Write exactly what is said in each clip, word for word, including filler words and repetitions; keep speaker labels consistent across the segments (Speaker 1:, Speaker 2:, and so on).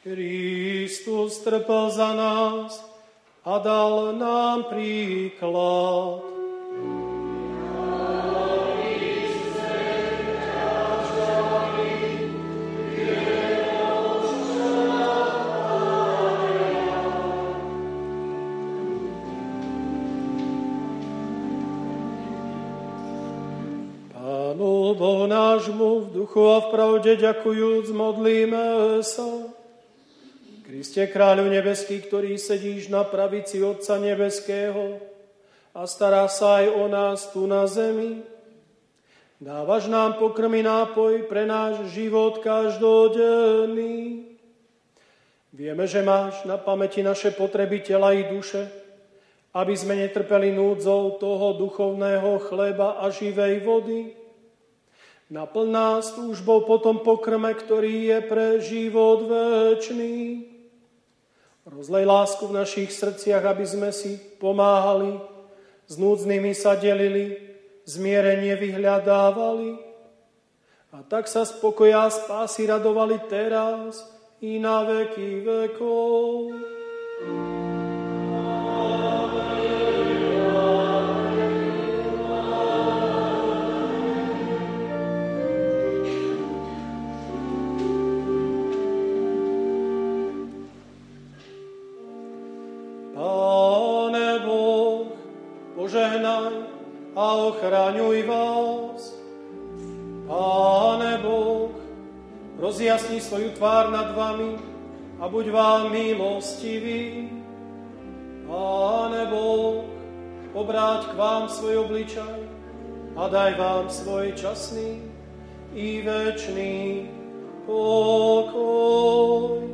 Speaker 1: Kristus trpel za nás a dal nám príklad. Pánu Bohu nášmu v duchu a v pravde ďakujúc modlíme sa. Kriste, Kráľu nebeský, ktorý sedíš na pravici Otca nebeského a stará sa aj o nás tu na zemi, dávaš nám pokrm i nápoj pre náš život každodenný. Vieme, že máš na pamäti naše potreby tela i duše, aby sme netrpeli núdzou toho duchovného chleba a živej vody. Naplň nás túžbou po tom pokrme, ktorý je pre život večný. Rozlej lásku v našich srdciach, aby sme si pomáhali, s núdznymi sa delili, zmierenie vyhľadávali. A tak sa z pokoja a spásy radovali teraz i na veky vekov. Požehnaj a ochraňuj vás. Páne Boh, rozjasni svoju tvár nad vami a buď vám milostivý. Páne Boh, obráť k vám svoj obličaj a daj vám svoj časný i večný pokoj.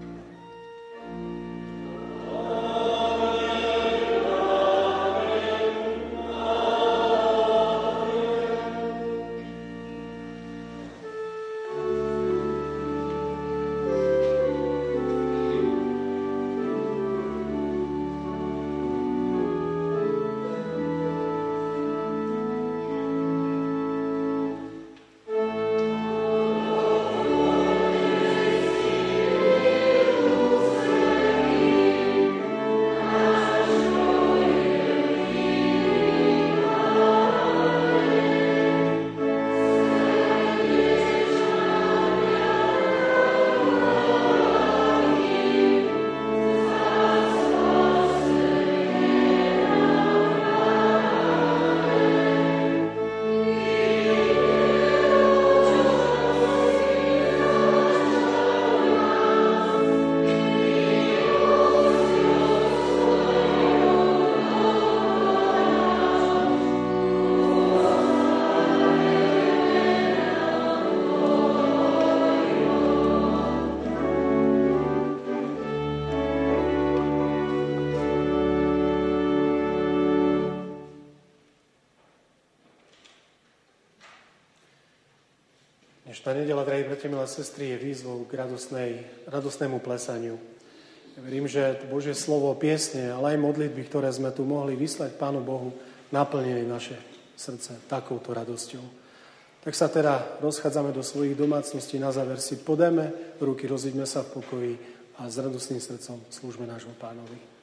Speaker 1: Dnešná nedeľa, drahí bratia, milé sestry, je výzvou k radosnej, radosnému plesaniu. Ja verím, že Božie slovo, piesne, ale aj modlitby, ktoré sme tu mohli vyslať Pánu Bohu, naplnili naše srdce takouto radosťou. Tak sa teda rozchádzame do svojich domácností. Na záver si podajme ruky, rozíďme sa v pokoji a s radostným srdcom slúžme nášmu Pánovi.